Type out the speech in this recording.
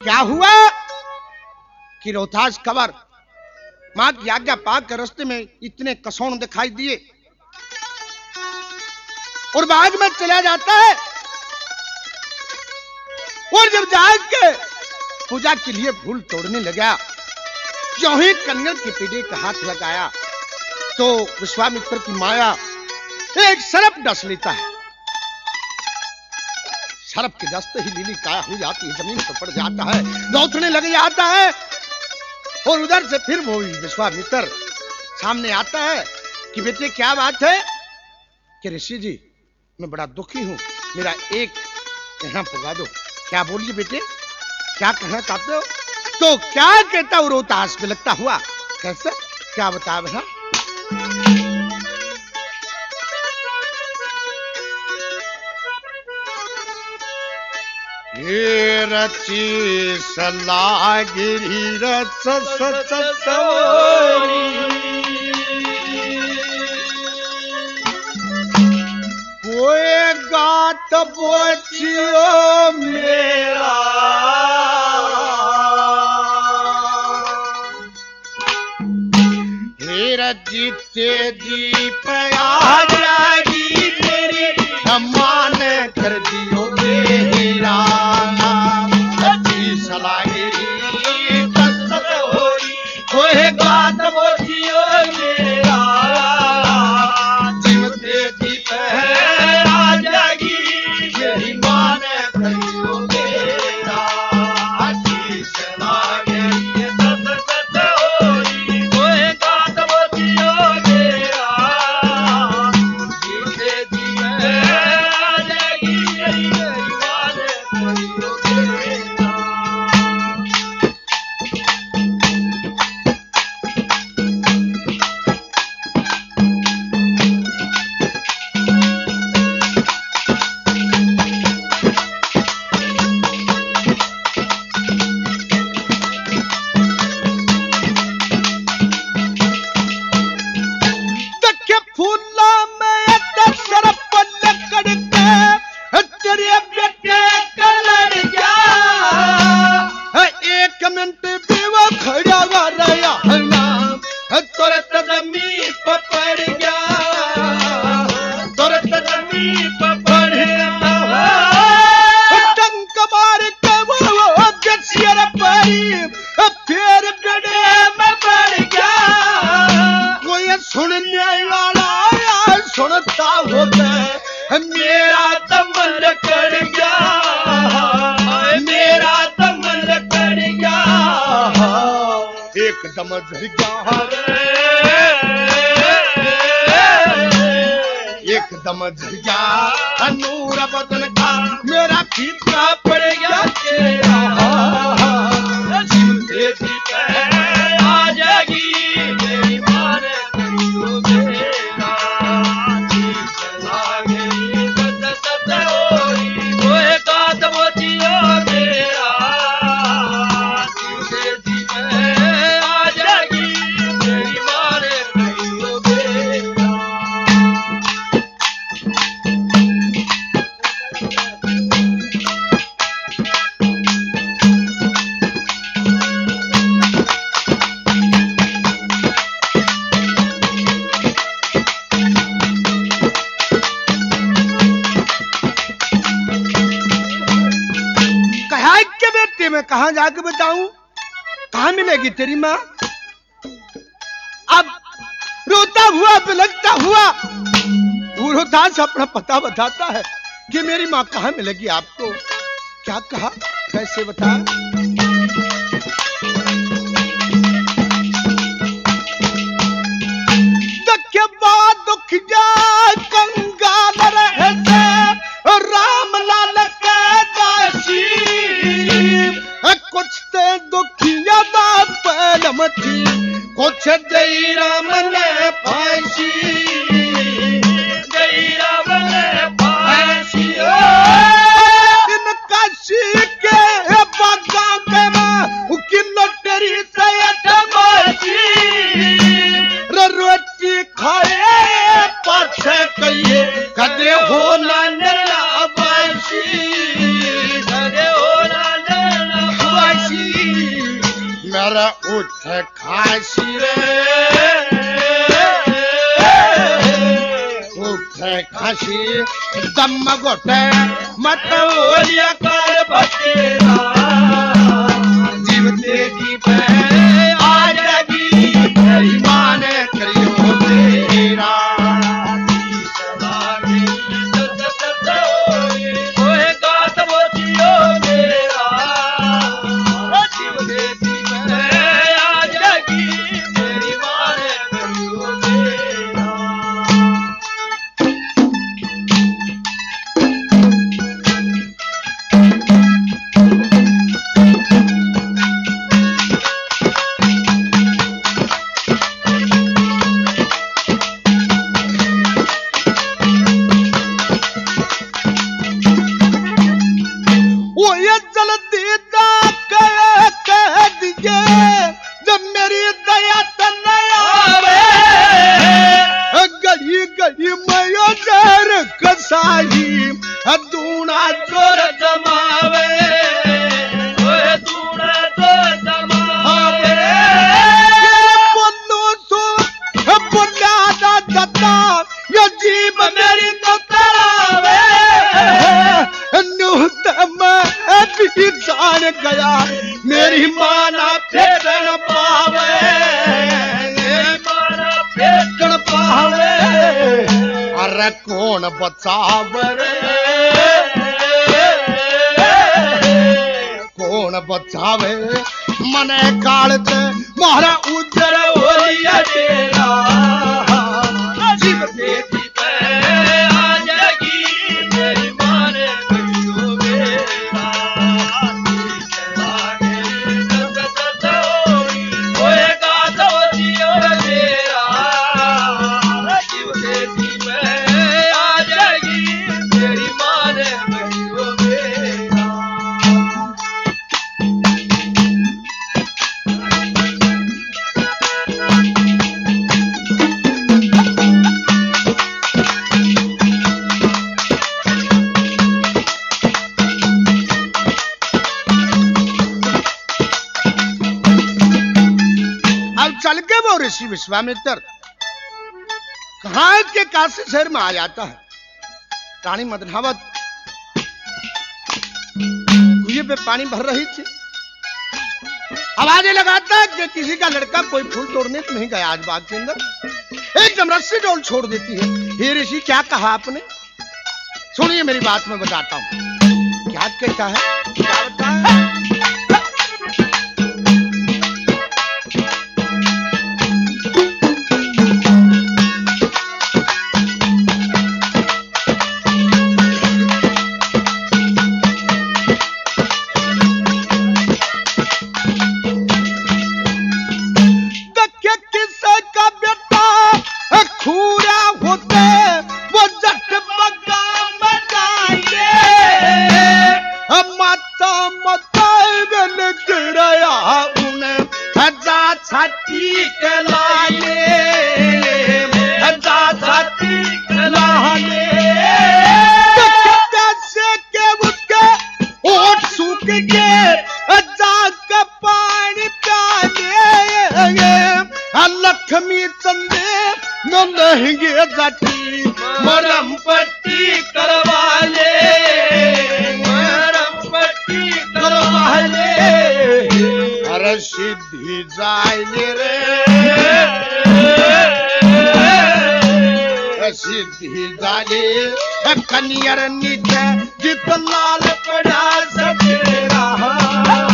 क्या हुआ कि रोहतास कंवर मां की आज्ञा पाक के रास्ते में इतने कसौन दिखाई दिए और बाग में चला जाता है और जब जाके पूजा के लिए फूल तोड़ने लगा, जो ही कन्या की पीढ़ी का हाथ लगाया तो विश्वामित्र की माया एक सर्प डस लेता है। सर्प के डसते ही लीली काया हो जाती है, जमीन पर पड़ जाता है, लौटने लग जाता है और उधर से फिर वो विश्वामित्र सामने आता है कि बेटे क्या बात है कि ऋषि जी मैं बड़ा दुखी हूं, मेरा एक यहाँ पुगा दो। क्या बोलिए बेटे, क्या कहना चाहते हो? तो क्या कहता वो रोहतास में लगता हुआ, कैसे क्या बता रहा? ये रची सलाह गिरी रच कोई गात बोचियो मेरा हेरा जीते जी पया जागी तेरी सम्मान कर दियो मेरा अच्छी सलाहेरी तत्त होई कोई गात बोचियो मेरा जीवते जी पया जागी तेरी मान कर दियो मेरा अच्छी सलाहेरी तत्त होई कोई गात बोचियो मेरा जीवते जी पया जागी तेरी मान कर दियो मेरा। देखे फूला में दशरथ पल्लकड़ के तेरे बेटे कलर गया, एक मिनट भी वो खड़ा हुआ रहा ना तुरंत जमीन पर पड़ गया, तुरंत जमीन पर पड़ गया, डंक मार के वो गसियर पड़ी फिर गड्ढे में पड़ गया। कोई सुनने वाला सुनता होता मेरा दम लकड़ गया, मेरा दम लकड़ गया, एकदम झड़ गया एकदम झड़ गया नूर बदन का मेरा फीका पड़ गया तेरा जीवते जी आ जाएगी मेरी मान करियो मेरा जी सलागे तत होई कोई गात बोचियो मेरा जीवते जी आ जाएगी मेरी मान करियो मेरा। कहा के बेटे मैं कहां जाके बताऊं, कहां मिलेगी तेरी मां? अब रोता हुआ बिलखता हुआ वो रोहतास अपना पता बताता है कि मेरी मां कहां मिलेगी आपको। क्या कहा, कैसे बता? के बाद दुख जा कंगाल रहे से राम लाल के दासी, कुछ ते दुखिया दा पैलम थी कुछ दई राम ने फांसी, दई राम ने फांसी इन काशी के बागा के मां किलो तेरी सैयद मासी रोटी खाए पाछे कहिए कदे हो ना बासी, कदे हो ना मेरा उठ खासी रे उठ खासी दम गोटे मत ओलिया कर बतेरा जीवते जी पे आ जाएगी तेरी मां ने करियो तेरा गया मेरी माना फेटन पावे फेटन पावे अरे कौन बचावे कौन बचावे मने कालते मारा उजर होलिया तेरा जीव देती पे आ जाएगी मेरी मां ने करियो मेरा ऋषि विश्वामित्र कहां के काशी शहर में आ जाता है। रानी मदनावत कुएं पे पानी भर रही थी, आवाजें लगाता है कि किसी का लड़का कोई फूल तोड़ने तो नहीं गया आज बाग के अंदर, एकदम रस्सी डोल छोड़ देती है। हे ऋषि क्या कहा आपने? सुनिए मेरी बात मैं बताता हूं। क्या कहता है, क्या बताता है? लक्ष्मी चंदे नंगे जाती मरम पट्टी करवा ले, मरम पट्टी करवा ले, अरे सिद्धि जाए रे, सिद्धि जाए कनियर नीचे जित लाल पड़ा सतेरा